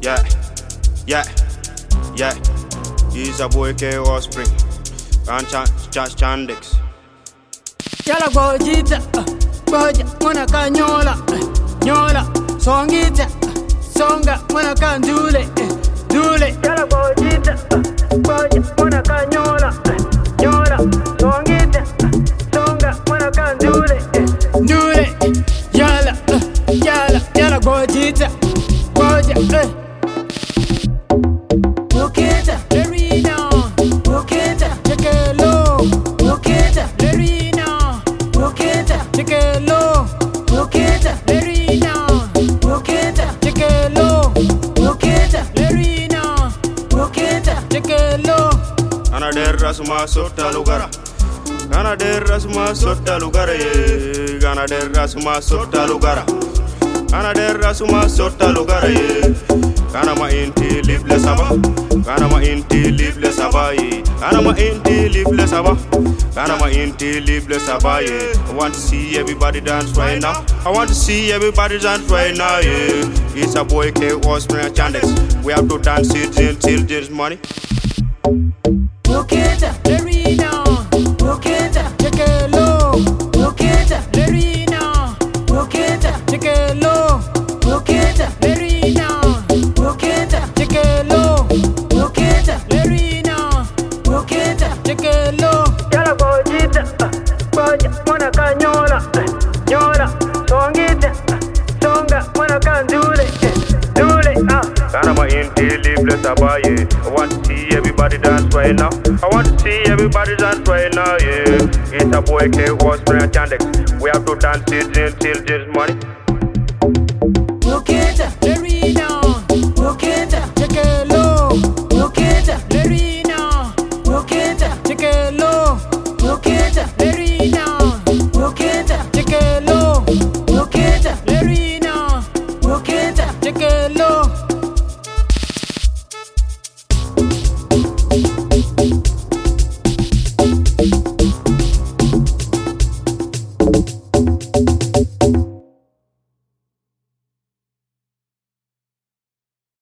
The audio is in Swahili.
Yeah, yeah, yeah. He's a boy K Offspring and Chandix. Yala gojita, goja mwana kanyola, nyola. Songita, songa mwana kandule, dule. Yala gojita, goja mwana kanyola, nyola. Songita, songa mwana kandule, dule. Yala, yala gojita, goja. Ukita, Lerina. Ukita, Chekelo. Ukita, Lerina. Ukita, Chekelo. Ukita, Lerina. Ukita, Chekelo. Ukita, Lerina. Ukita, Chekelo. Ganadera suma sota lugara. Ganadera suma sota lugara ye. Ganadera suma sota lugara. Ganadera suma sota lugara ye. Ganama inti live saba. Ganama inti live saba ye. Ganama inti live saba. Ganama inti live saba ye. I want to see everybody dance right now. I want to see everybody dance right now, yeah. It's a boy K Offspring and Chandix. We have to dance it until there's money. Ukita, Lerina. Ukita, Chekelo. Ukita, Lerina. Ukita, Chekelo. Ukita, Lerina. Ukita, Chekelo. Ukita, Lerina. Ukita, Chekelo. Yala gojita, goja mwana kanyola, nyola. Songita, songa mwana kandule, dule. Ganama inti live saba ye. I want to see everybody dance right now. I want to see everybody dance right now, yeah. It's a boy K Offspring and Chandix. We have to dance it until there's money. Ukita, Lerina. Ukita, Chekelo. Ukita, Lerina. Ukita, Chekelo. Ukita, Lerina. Ukita, Chekelo. Ukita, Lerina. Ukita, Chekelo.